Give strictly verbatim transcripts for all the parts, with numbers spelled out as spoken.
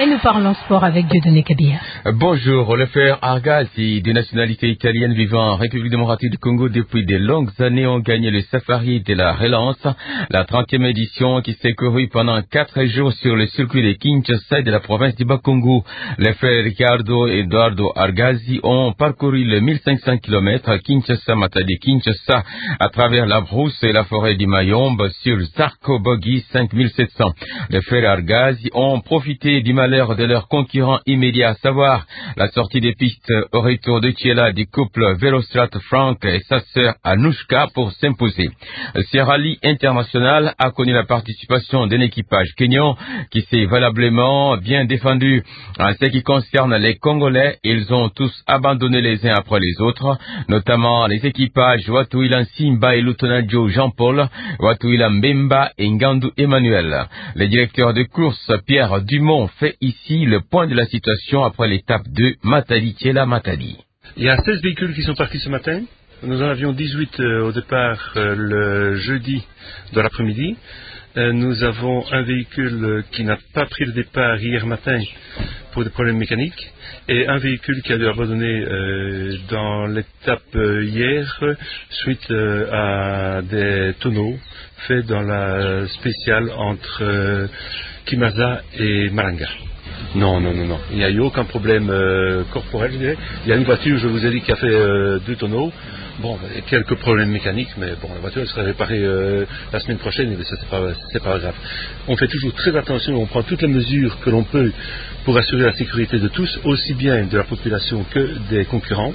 Et nous parlons sport avec Dieudonné Kabir. Bonjour, le frère Argasi, de nationalité italienne vivant en République démocratique du Congo depuis de longues années, ont gagné le safari de la relance, la trentième édition qui s'est courue pendant quatre jours sur le circuit de Kinshasa de la province du Bas-Congo. Les frères Ricardo et Eduardo Argasi ont parcouru les mille cinq cents kilomètres Kinshasa-Matadi-Kinshasa à travers la brousse et la forêt du Mayombe sur Zarko-Bogi cinq mille sept cents. Les frères Argasi ont profité du malheur de leur concurrent immédiat, à savoir la sortie des pistes au retour de Thiela du couple Velostrat Frank et sa sœur Anouchka pour s'imposer. Ce rallye international a connu la participation d'un équipage kényan qui s'est valablement bien défendu. En ce qui concerne les Congolais, ils ont tous abandonné les uns après les autres, notamment les équipages Watuila Simba et Lutonadio Jean-Paul, Watuila Mbemba et Ngandu Emmanuel. Le directeur de course Pierre Dumont fait ici le point de la situation après l'étape deux Matadi-Thiela-Matadi. Il y a seize véhicules qui sont partis ce matin. Nous en avions dix-huit euh, au départ euh, le jeudi de l'après-midi. Euh, nous avons un véhicule euh, qui n'a pas pris le départ hier matin pour des problèmes mécaniques et un véhicule qui a dû abandonner euh, dans l'étape euh, hier suite euh, à des tonneaux faits dans la spéciale entre euh, Kimaza et Malanga. Non, non, non, non. Il n'y a eu aucun problème euh, corporel, je dirais. Il y a une voiture, je vous ai dit, qui a fait euh, deux tonneaux. Bon, quelques problèmes mécaniques, mais bon, la voiture elle sera réparée euh, la semaine prochaine, et ça c'est pas, c'est pas grave. On fait toujours très attention, on prend toutes les mesures que l'on peut pour assurer la sécurité de tous, aussi bien de la population que des concurrents.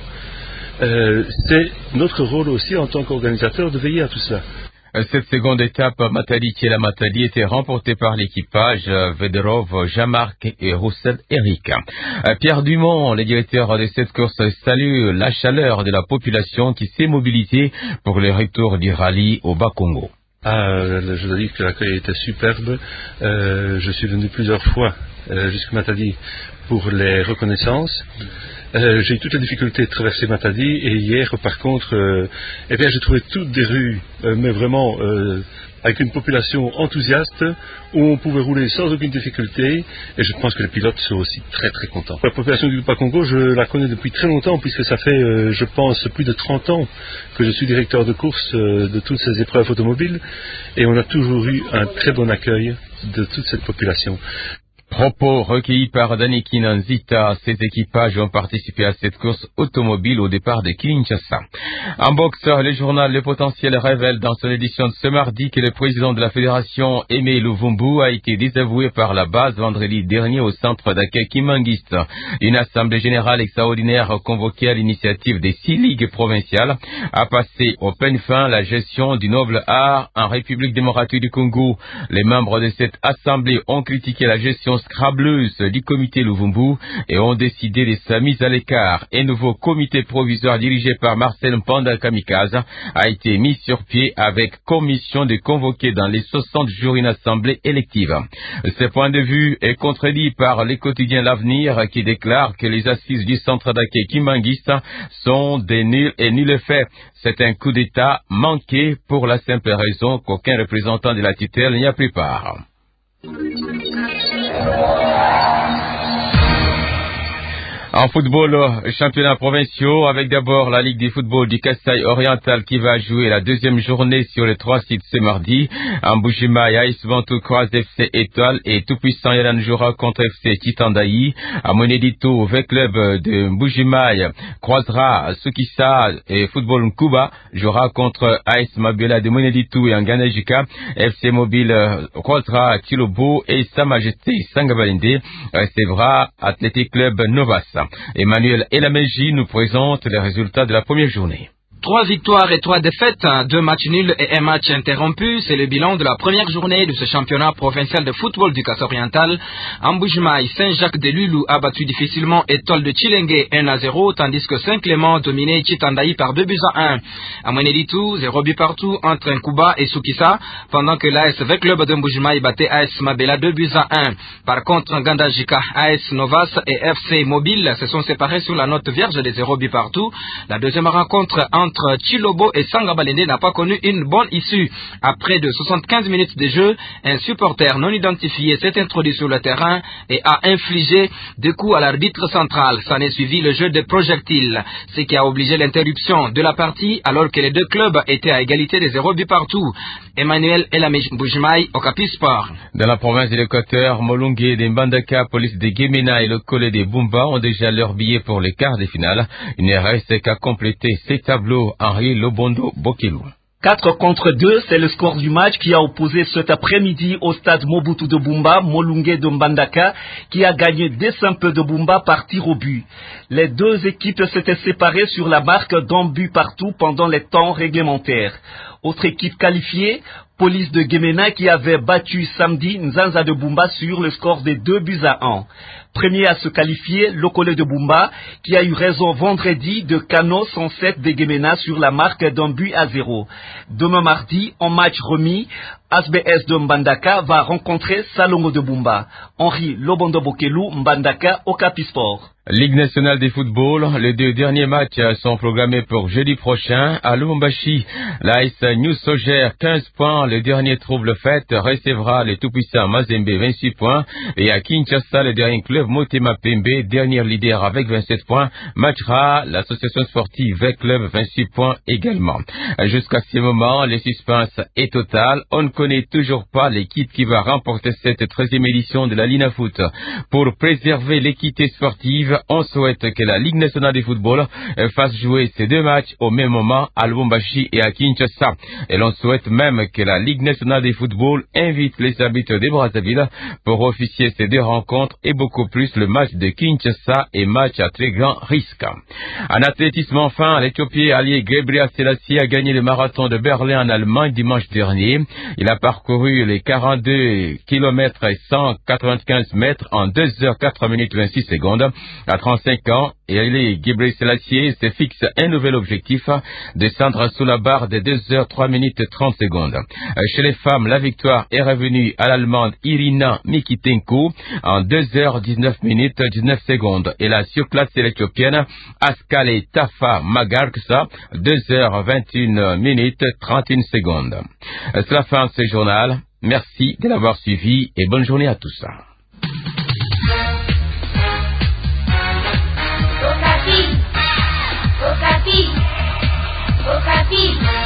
Euh, c'est notre rôle aussi en tant qu'organisateur de veiller à tout cela. Cette seconde étape, Matadi-Thiela-Matadi, était remportée par l'équipage Vederov, Jean-Marc et Roussel Eric. Pierre Dumont, le directeur de cette course, salue la chaleur de la population qui s'est mobilisée pour le retour du rallye au Bas-Congo. Ah, je dois dire que l'accueil était superbe. Euh, je suis venu plusieurs fois euh, jusqu'à Matadi pour les reconnaissances. Euh, j'ai eu toutes les difficultés de traverser Matadi et hier par contre euh, eh bien j'ai trouvé toutes des rues euh, mais vraiment euh, avec une population enthousiaste où on pouvait rouler sans aucune difficulté et je pense que les pilotes sont aussi très très contents. La population du Bas-Congo, je la connais depuis très longtemps puisque ça fait euh, je pense plus de trente ans que je suis directeur de course euh, de toutes ces épreuves automobiles et on a toujours eu un très bon accueil de toute cette population. Propos recueillis par Daniki Nanzita, ces équipages ont participé à cette course automobile au départ de Kinshasa. En boxe, le journal Le Potentiel révèle dans son édition de ce mardi que le président de la fédération, Aimé Luvumbu, a été désavoué par la base vendredi dernier au centre d'accueil Kimangiste. Une assemblée générale extraordinaire convoquée à l'initiative des six ligues provinciales a passé au peigne fin la gestion du noble art en République démocratique du Congo. Les membres de cette assemblée ont critiqué la gestion scrableuse du comité Luvumbu et ont décidé de sa mise à l'écart. Un nouveau comité provisoire dirigé par Marcel Mpanda Kamikaze a été mis sur pied avec commission de convoquer dans les soixante jours une assemblée élective. Ce point de vue est contredit par le quotidien L'Avenir qui déclare que les assises du centre d'accueil Kimangiste sont des nuls et nuls faits. C'est un coup d'État manqué pour la simple raison qu'aucun représentant de la tutelle n'y a pris part. En football, championnat provinciaux, avec d'abord la Ligue de football du Kasaï oriental qui va jouer la deuxième journée sur les trois sites ce mardi. En Mbujimaï, A S Bantou croise F C Étoile et Tout-Puissant Yalan jouera contre F C Titandaï. À Monedito, V Club de Mbujimaï croisera Sukisa et Football Nkuba jouera contre A S Mabela de Monedito et Anganajika. F C Mobile croisera Chilobo et Sa Majesté Sangabalende recevra Athletic Club Novas. Emmanuel Elameji nous présente les résultats de la première journée. Trois victoires et trois défaites, deux matchs nuls et un match interrompu, c'est le bilan de la première journée de ce championnat provincial de football du Kasaï oriental. Mbujimaï, Saint-Jacques-de-Lulu a battu difficilement Étoile de Chilenge un à zéro, tandis que Saint-Clément dominait Chitandaï par deux buts à un. À Mweneditu, zéro but partout entre Nkuba et Sukisa, pendant que l'A S V Club de Mbujimaï battait A S Mabela deux buts à un. Par contre, Ngandajika, A S Novas et F C Mobile se sont séparés sur la note vierge des zéro but partout. La deuxième rencontre entre entre Chilobo et Sangabalende n'a pas connu une bonne issue. Après de soixante-quinze minutes de jeu, un supporter non identifié s'est introduit sur le terrain et a infligé des coups à l'arbitre central. S'en est suivi le jeu de projectiles, ce qui a obligé l'interruption de la partie alors que les deux clubs étaient à égalité de zéro but partout. Emmanuel Elamejimai, Okapi Sport. Dans la province de l'Équateur, Molunge de Mbandaka, police de Guémena et le collège de Bumba ont déjà leur billet pour les quarts de finale. Il ne reste qu'à compléter ces tableaux. Henri Lobondo Bokelou. quatre contre deux, c'est le score du match qui a opposé cet après-midi au stade Mobutu de Bumba, Molunge de Mbandaka, qui a gagné des simples de Bumba par tir au but. Les deux équipes s'étaient séparées sur la marque d'un but partout pendant les temps réglementaires. Autre équipe qualifiée, Police de Guémena qui avait battu samedi Nzanza de Bumba sur le score de deux buts à un. Premier à se qualifier, Lokole de Bumba, qui a eu raison vendredi de Kano cent sept de Guémena sur la marque d'un but à zéro. Demain mardi, en match remis, A S B S de Mbandaka va rencontrer Salongo de Bumba. Henri Lobondo Bokelou, Mbandaka, Okapi Sport. Ligue nationale de football, les deux derniers matchs sont programmés pour jeudi prochain à Lubumbashi. L'A S New Sogère, quinze points, le dernier trouble fait, recevra le tout-puissant Mazembe, vingt-six points, et à Kinshasa, le dernier club Motema Pembe, dernier leader avec vingt-sept points, matchera l'association sportive V-Club, vingt-six points également. Jusqu'à ce moment, le suspense est total. On ne connaît toujours pas l'équipe qui va remporter cette treizième édition de la Lina Foot. Pour préserver l'équité sportive, on souhaite que la Ligue nationale de football fasse jouer ces deux matchs au même moment à Lubumbashi et à Kinshasa. Et l'on souhaite même que la Ligue nationale de football invite les habitants de Brazzaville pour officier ces deux rencontres et beaucoup plus le match de Kinshasa et match à très grand risque. En athlétisme enfin, l'Éthiopien allié Gebrselassie Selassie a gagné le marathon de Berlin en Allemagne dimanche dernier. Il a parcouru les quarante-deux kilomètres et cent quatre-vingt-quinze mètres en deux heures quatre minutes vingt-six secondes. À trente-cinq ans, et Gebrselassie Selassie se fixe un nouvel objectif, descendre sous la barre de deux heures trois minutes trente secondes. Chez les femmes, la victoire est revenue à l'Allemande Irina Mikitenko en deux heures dix-neuf minutes dix-neuf secondes. Et la surclassée l'Éthiopienne Askale Tafa Magarksa, deux heures vingt et une minutes trente et une secondes. C'est la fin de ce journal. Merci de l'avoir suivi et bonne journée à tous. Okapi, Okapi, Okapi.